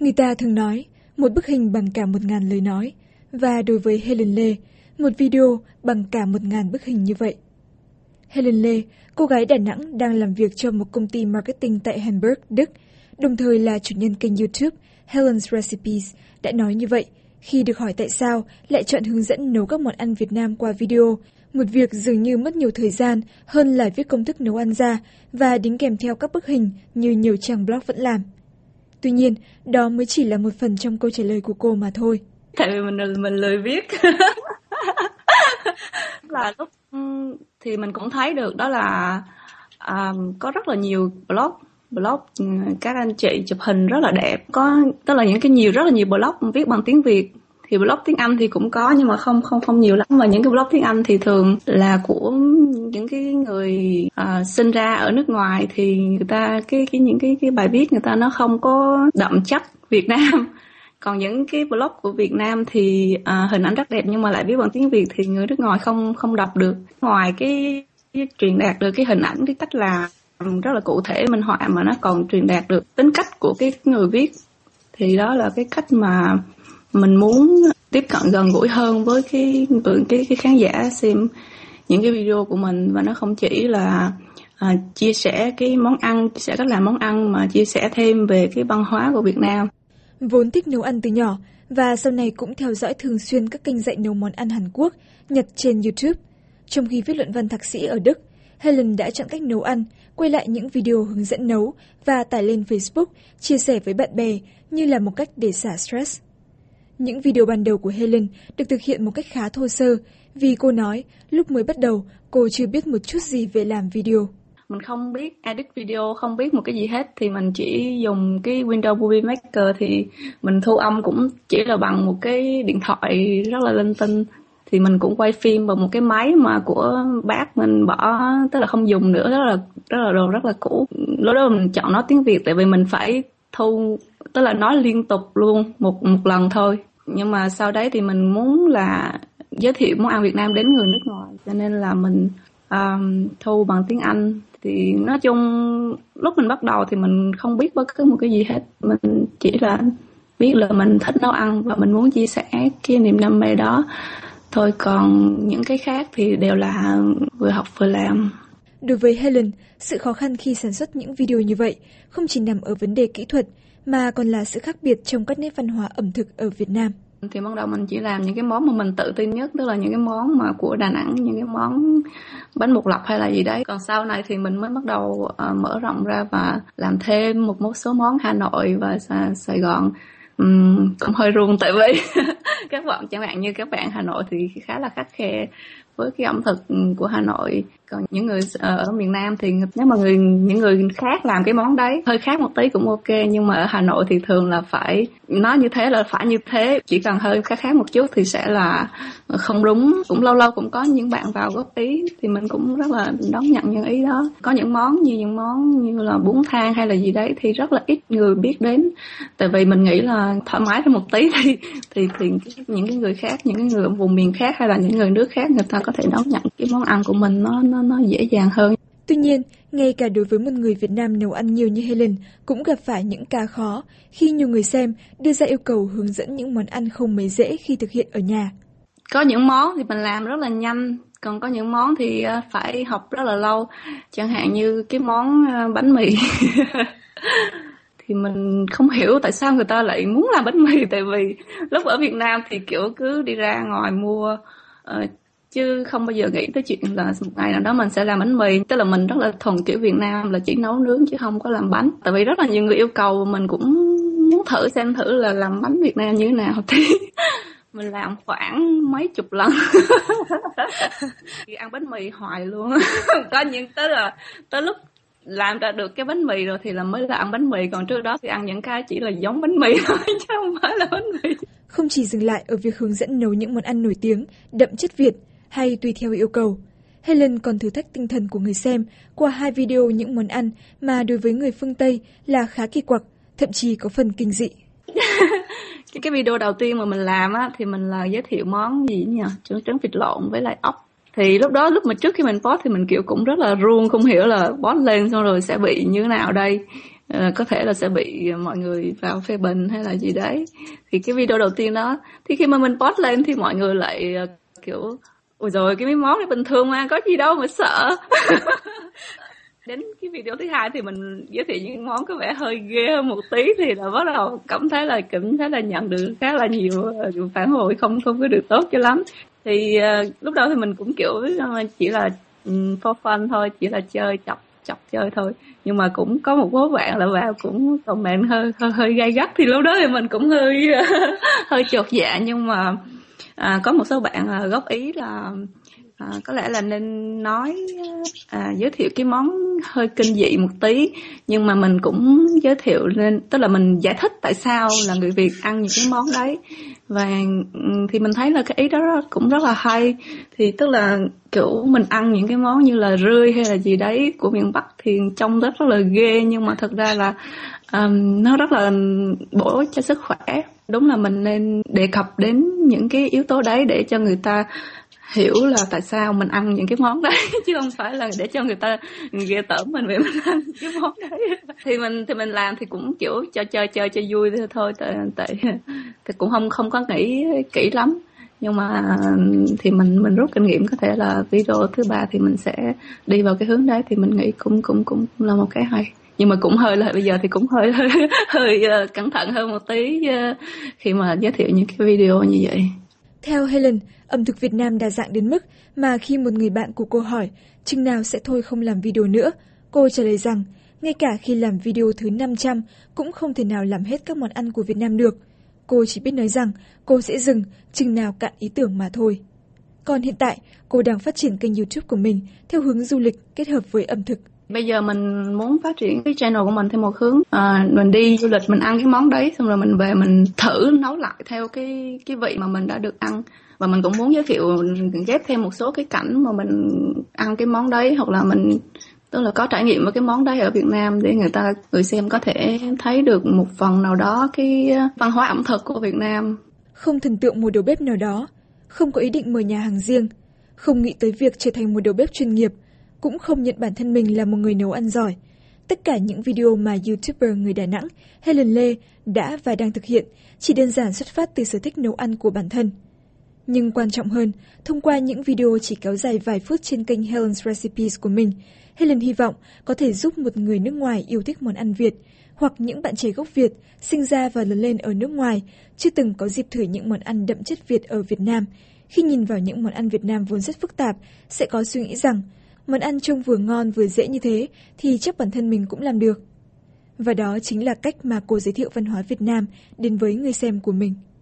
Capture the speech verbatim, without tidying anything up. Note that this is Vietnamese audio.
Người ta thường nói, một bức hình bằng cả một ngàn lời nói, và đối với Helen Lê, một video bằng cả một ngàn bức hình như vậy. Helen Lê, cô gái Đà Nẵng đang làm việc cho một công ty marketing tại Hamburg, Đức, đồng thời là chủ nhân kênh YouTube Helen's Recipes, đã nói như vậy khi được hỏi tại sao lại chọn hướng dẫn nấu các món ăn Việt Nam qua video, một việc dường như mất nhiều thời gian hơn là viết công thức nấu ăn ra và đính kèm theo các bức hình như nhiều trang blog vẫn làm. Tuy nhiên, đó mới chỉ là một phần trong câu trả lời của cô mà thôi. Tại vì mình mình lười viết. Là lúc thì mình cũng thấy được đó là um, có rất là nhiều blog blog các anh chị chụp hình rất là đẹp, có tức là những cái nhiều rất là nhiều blog viết bằng tiếng Việt. Thì blog tiếng Anh thì cũng có nhưng mà không không không nhiều lắm, mà những cái blog tiếng Anh thì thường là của những cái người uh, sinh ra ở nước ngoài, thì người ta cái cái những cái cái bài viết người ta nó không có đậm chất Việt Nam. Còn những cái blog của Việt Nam thì uh, hình ảnh rất đẹp nhưng mà lại viết bằng tiếng Việt thì người nước ngoài không không đọc được. Ngoài cái, cái truyền đạt được cái hình ảnh, cái cách làm rất là cụ thể minh họa, mà nó còn truyền đạt được tính cách của cái người viết, thì đó là cái cách mà mình muốn tiếp cận gần gũi hơn với cái cái cái khán giả xem những cái video của mình, và nó không chỉ là à, chia sẻ cái món ăn, chia sẻ cách làm món ăn, mà chia sẻ thêm về cái văn hóa của Việt Nam. Vốn thích nấu ăn từ nhỏ và sau này cũng theo dõi thường xuyên các kênh dạy nấu món ăn Hàn Quốc, Nhật trên YouTube. Trong khi viết luận văn thạc sĩ ở Đức, Helen đã chọn cách nấu ăn, quay lại những video hướng dẫn nấu và tải lên Facebook, chia sẻ với bạn bè như là một cách để xả stress. Những video ban đầu của Helen được thực hiện một cách khá thô sơ, vì cô nói lúc mới bắt đầu cô chưa biết một chút gì về làm video. Mình không biết edit video, không biết một cái gì hết, thì mình chỉ dùng cái Windows Movie Maker, thì mình thu âm cũng chỉ là bằng một cái điện thoại rất là linh tinh. Thì mình cũng quay phim bằng một cái máy mà của bác mình bỏ, tức là không dùng nữa, rất là rất là đồ rất là cũ. Lúc đó mình chọn nói tiếng Việt tại vì mình phải thu, tức là nói liên tục luôn một một lần thôi. Nhưng mà sau đấy thì mình muốn là giới thiệu món ăn Việt Nam đến người nước ngoài, cho nên là mình um, thu bằng tiếng Anh. Thì nói chung lúc mình bắt đầu thì mình không biết bất cứ một cái gì hết, mình chỉ là biết là mình thích nấu ăn và mình muốn chia sẻ cái niềm đam mê đó thôi. Còn những cái khác thì đều là vừa học vừa làm. Đối với Helen, sự khó khăn khi sản xuất những video như vậy không chỉ nằm ở vấn đề kỹ thuật mà còn là sự khác biệt trong các nét văn hóa ẩm thực ở Việt Nam. Thì ban đầu mình chỉ làm những cái món mà mình tự tin nhất, tức là những cái món mà của Đà Nẵng, những cái món bánh bột lọc hay là gì đấy. Còn sau này thì mình mới bắt đầu uh, mở rộng ra và làm thêm một, một số món Hà Nội và Sa- Sài Gòn. Um, cũng hơi run tại vì các bạn chẳng hạn như các bạn Hà Nội thì khá là khắt khe với cái ẩm thực của Hà Nội. Còn những người ở miền Nam thì nếu mà người những người khác làm cái món đấy hơi khác một tí cũng ok, nhưng mà ở Hà Nội thì thường là phải nói như thế là phải như thế, chỉ cần hơi khác khác một chút thì sẽ là không đúng. Cũng lâu lâu cũng có những bạn vào góp ý thì mình cũng rất là đón nhận những ý đó. Có những món như những món như là bún thang hay là gì đấy thì rất là ít người biết đến, tại vì mình nghĩ là thoải mái thêm một tí thì thì thì những cái người khác, những cái người ở vùng miền khác hay là những người nước khác, người ta có thể đón nhận cái món ăn của mình nó nó nó dễ dàng hơn. Tuy nhiên, ngay cả đối với một người Việt Nam nấu ăn nhiều như Helen cũng gặp phải những ca khó khi nhiều người xem đưa ra yêu cầu hướng dẫn những món ăn không mấy dễ khi thực hiện ở nhà. Có những món thì mình làm rất là nhanh, còn có những món thì phải học rất là lâu. Chẳng hạn như cái món bánh mì thì mình không hiểu tại sao người ta lại muốn làm bánh mì, tại vì lúc ở Việt Nam thì kiểu cứ đi ra ngoài mua uh, chứ không bao giờ nghĩ tới chuyện là một ngày nào đó mình sẽ làm bánh mì. Tức là mình rất là thuần kiểu Việt Nam là chỉ nấu nướng chứ không có làm bánh. Tại vì rất là nhiều người yêu cầu, mình cũng muốn thử xem thử là làm bánh Việt Nam như thế nào thì mình làm khoảng mấy chục lần. Ăn bánh mì hoài luôn. Có những tới là tới lúc làm ra được cái bánh mì rồi thì là mới là ăn bánh mì, còn trước đó thì ăn những cái chỉ là giống bánh mì thôi chứ không phải là bánh mì. Không chỉ dừng lại ở việc hướng dẫn nấu những món ăn nổi tiếng, đậm chất Việt hay tùy theo yêu cầu, Helen còn thử thách tinh thần của người xem qua hai video những món ăn mà đối với người phương Tây là khá kỳ quặc, thậm chí có phần kinh dị. cái, cái video đầu tiên mà mình làm á thì mình là giới thiệu món gì nhỉ? Trứng trứng vịt lộn với lại ốc. Thì lúc đó lúc mà trước khi mình post thì mình kiểu cũng rất là run, không hiểu là post lên xong rồi sẽ bị như thế nào đây. uh, có thể là sẽ bị mọi người vào phê bình hay là gì đấy. Thì cái video đầu tiên đó, thì khi mà mình post lên thì mọi người lại uh, kiểu ôi rồi cái món này bình thường mà, có gì đâu mà sợ. Đến cái video thứ hai thì mình giới thiệu những món có vẻ hơi ghê hơn một tí, thì là bắt đầu cảm thấy là cảm thấy là nhận được khá là nhiều phản hồi không không có được tốt cho lắm. Thì uh, lúc đầu thì mình cũng kiểu chỉ là um, for fun thôi, chỉ là chơi chọc chọc chơi thôi, nhưng mà cũng có một số bạn là vào cũng comment hơi hơi hơi gay gắt, thì lúc đó thì mình cũng hơi hơi chột dạ. Nhưng mà à, có một số bạn à, góp ý là à, có lẽ là nên nói à, giới thiệu cái món hơi kinh dị một tí, nhưng mà mình cũng giới thiệu lên, tức là mình giải thích tại sao là người Việt ăn những cái món đấy. Và thì mình thấy là cái ý đó cũng rất là hay. Thì tức là kiểu mình ăn những cái món như là rươi hay là gì đấy của miền Bắc thì trông rất rất là ghê, nhưng mà thật ra là um, nó rất là bổ cho sức khỏe. Đúng là mình nên đề cập đến những cái yếu tố đấy để cho người ta hiểu là tại sao mình ăn những cái món đấy, chứ không phải là để cho người ta ghê tởm mình vì mình ăn cái món đấy. Thì mình thì mình làm thì cũng kiểu cho chơi chơi cho vui thôi, tại tại thì cũng không không có nghĩ kỹ lắm. Nhưng mà thì mình mình rút kinh nghiệm, có thể là video thứ ba thì mình sẽ đi vào cái hướng đấy, thì mình nghĩ cũng cũng cũng là một cái hay. Nhưng mà cũng hơi là bây giờ thì cũng hơi hơi, hơi uh, cẩn thận hơn một tí uh, khi mà giới thiệu những cái video như vậy. Theo Helen, ẩm thực Việt Nam đa dạng đến mức mà khi một người bạn của cô hỏi chừng nào sẽ thôi không làm video nữa, cô trả lời rằng ngay cả khi làm video thứ năm trăm cũng không thể nào làm hết các món ăn của Việt Nam được. Cô chỉ biết nói rằng cô sẽ dừng chừng nào cạn ý tưởng mà thôi. Còn hiện tại, cô đang phát triển kênh YouTube của mình theo hướng du lịch kết hợp với ẩm thực. Bây giờ mình muốn phát triển cái channel của mình theo một hướng à, mình đi du lịch, mình ăn cái món đấy xong rồi mình về mình thử nấu lại theo cái cái vị mà mình đã được ăn. Và mình cũng muốn giới thiệu, ghép thêm một số cái cảnh mà mình ăn cái món đấy, hoặc là mình tức là có trải nghiệm với cái món đấy ở Việt Nam, để người ta người xem có thể thấy được một phần nào đó cái văn hóa ẩm thực của Việt Nam. Không thần tượng một đầu bếp nào đó, không có ý định mở nhà hàng riêng, không nghĩ tới việc trở thành một đầu bếp chuyên nghiệp, cũng không nhận bản thân mình là một người nấu ăn giỏi. Tất cả những video mà YouTuber người Đà Nẵng Helen Lê đã và đang thực hiện chỉ đơn giản xuất phát từ sở thích nấu ăn của bản thân. Nhưng quan trọng hơn, thông qua những video chỉ kéo dài vài phút trên kênh Helen's Recipes của mình, Helen hy vọng có thể giúp một người nước ngoài yêu thích món ăn Việt, hoặc những bạn trẻ gốc Việt sinh ra và lớn lên ở nước ngoài, chưa từng có dịp thử những món ăn đậm chất Việt ở Việt Nam, khi nhìn vào những món ăn Việt Nam vốn rất phức tạp, sẽ có suy nghĩ rằng món ăn trông vừa ngon vừa dễ như thế thì chắc bản thân mình cũng làm được. Và đó chính là cách mà cô giới thiệu văn hóa Việt Nam đến với người xem của mình.